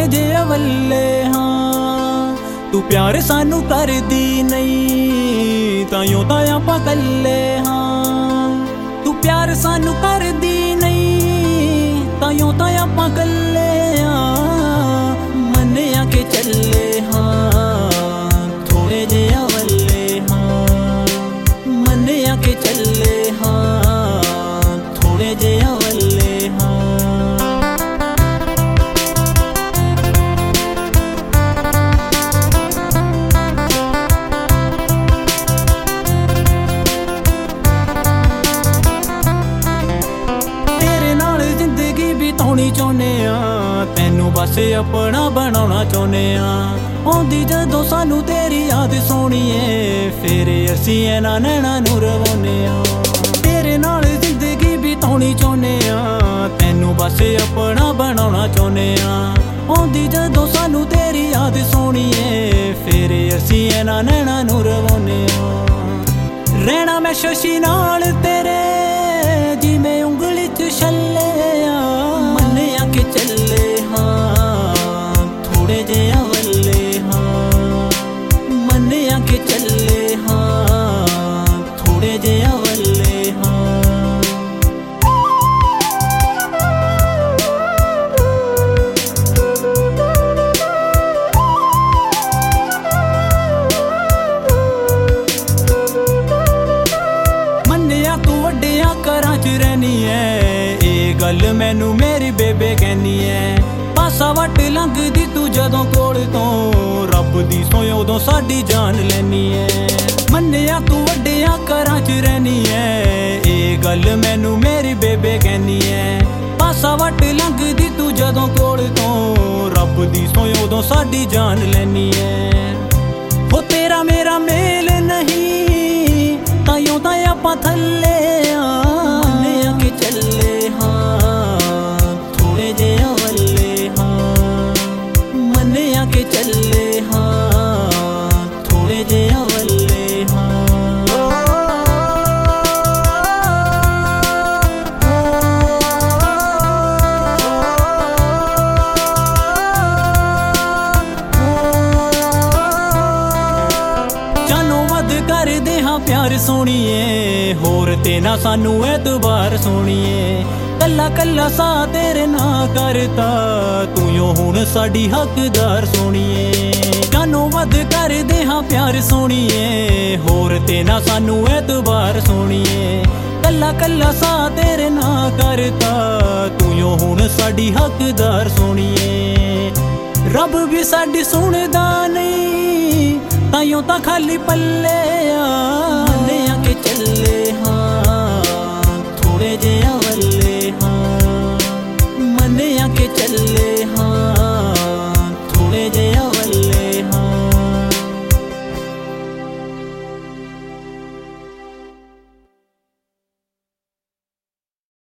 थोड़े जे अवल्ले हाँ। तू प्यार सानू करदी नहीं ताइयों तां आपां कल्ले हाँ। तू प्यार सानू करदी नहीं ताइयों तां आपां कल्ले हाँ। मन्निया के चले हाँ थोड़े जे अवल्ले हाँ। मन्निया के चले हाँ थोड़े जे अवल्ले हाँ। चाहुंदे आ तैनू बस अपना बनाउणा चाहुंदे आ। आउंदी जदों सानू तेरी याद सोहणीए फिर असीं इन्हां नैणां नूं रवाउने आ। तेरे नाल जिंदगी बिताउणी चाहुंदे आ तैनू बस अपना बनाउणा चाहुंदे आ। आउंदी जदों सानू तेरी याद सोहणीए फिर असीं इन्हां नैणां नूं रवाउने आ। रहना मैं शशि नाल तेरे जिवें उंगली च छल्ले आ। के चले हाँ थोड़े जे अवल्ले हाँ। मन्निया के चले हाँ थोड़े जे अवल्ले हाँ। मन्निया तू वड्डियां घरां च रहनी है गल मैनू मेरी बेबे कहनी है। पासा वट लंघदी तू जदों कोल तो रब दी सोई उदों साडी जान लैनी है। मन्निया तू वड्डियां घरां च रहनी है ये गल मैनू मेरी बेबे कहनी है। पासा वट लंघदी तू जदों कोल तो रब दी सोई उदों साडी जान लैनी है। हो तेरा मेरा मेल नहीं ताइयों तां आपां थल्ले आ। मन्निया के चले के चले हाँ थोड़े जे अवल्ले हाँ। जानो वध कर दे हाँ प्यार सोहणीए होर ते ना सानू एतबार सोहणीए। कल्ला कल्ला सा तेरे ना करता तू यो हुण साडी हकदार सोहणीए। जानो वध कर दे हाँ प्यार सोहणीए होर ते ना सानू एतबार सोहणीए। कल्ला कल्ला सा तेरे ना करता तू यो हुण साडी हकदार सोहणीए। रब भी साडी सुणदा नहीं ताइयों तां खाली पल्ले आ। मन्निया के चले